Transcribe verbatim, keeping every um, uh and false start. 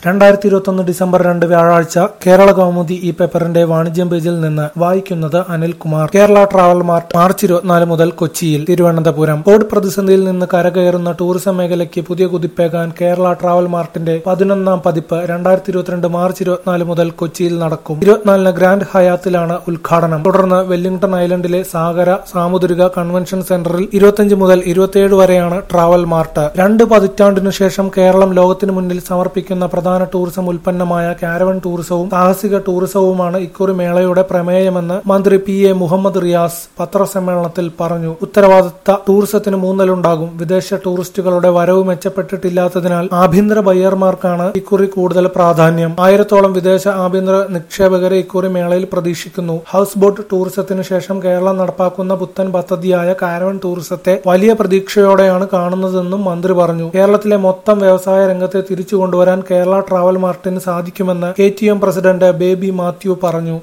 രണ്ടായിരത്തി ഇരുപത്തൊന്ന് ഡിസംബർ രണ്ട് വ്യാഴാഴ്ച കേരള കൗമുദി ഈ പേപ്പറിന്റെ വാണിജ്യം പേജിൽ നിന്ന് വായിക്കുന്നത് Anilkumar. Kerala travel mart March ഇരുപത്തിനാല് മുതൽ കൊച്ചിയിൽ. തിരുവനന്തപുരം. കോവിഡ് പ്രതിസന്ധിയിൽ നിന്ന് കരകയറുന്ന ടൂറിസം മേഖലയ്ക്ക് പുതിയ കുതിപ്പേകാൻ കേരള ട്രാവൽ മാർട്ടിന്റെ പതിനൊന്നാം പതിപ്പ് രണ്ടായിരത്തി ഇരുപത്തിരണ്ട് മാർച്ച് ഇരുപത്തിനാല് മുതൽ കൊച്ചിയിൽ നടക്കും. ഇരുപത്തിനാലിന് ഗ്രാൻഡ് ഹയാത്തിലാണ് ഉദ്ഘാടനം. തുടർന്ന് വെല്ലിംഗ്ടൺ ഐലൻഡിലെ സാഗര സാമുദ്രിക കൺവെൻഷൻ സെന്ററിൽ ഇരുപത്തിയഞ്ച് മുതൽ ഇരുപത്തിയേഴ് വരെയാണ് ട്രാവൽ മാർട്ട്. രണ്ട് പതിറ്റാണ്ടിനു ശേഷം കേരളം ലോകത്തിനു മുന്നിൽ സമർപ്പിക്കുന്ന പ്രധാന ടൂറിസം ഉൽപ്പന്നമായ കാരവൻ ടൂറിസവും സാഹസിക ടൂറിസവുമാണ് ഇക്കുറി മേളയുടെ പ്രമേയമെന്ന് മന്ത്രി പി എ മുഹമ്മദ് റിയാസ് പത്രസമ്മേളനത്തിൽ പറഞ്ഞു. ഉത്തരവാദിത്ത ടൂറിസത്തിന് മൂന്നലുണ്ടാകും. വിദേശ ടൂറിസ്റ്റുകളുടെ വരവ് മെച്ചപ്പെട്ടിട്ടില്ലാത്തതിനാൽ ആഭ്യന്തര ബയ്യർമാർക്കാണ് ഇക്കുറി കൂടുതൽ പ്രാധാന്യം. ആയിരത്തോളം വിദേശ ആഭ്യന്തര നിക്ഷേപകരെ ഇക്കുറി മേളയിൽ പ്രതീക്ഷിക്കുന്നു. ഹൌസ് ബോട്ട് ടൂറിസത്തിനു ശേഷം കേരളം നടപ്പാക്കുന്ന പുത്തൻ പദ്ധതിയായ കാരവൻ ടൂറിസത്തെ വലിയ പ്രതീക്ഷയോടെയാണ് കാണുന്നതെന്നും മന്ത്രി പറഞ്ഞു. കേരളത്തിലെ മൊത്തം വ്യവസായ രംഗത്തെ തിരിച്ചു കൊണ്ടുവരാൻ കേരള ട്രാവൽ മാർട്ടിന് സാധിക്കുമെന്ന് K T M president Baby Mathew പറഞ്ഞു.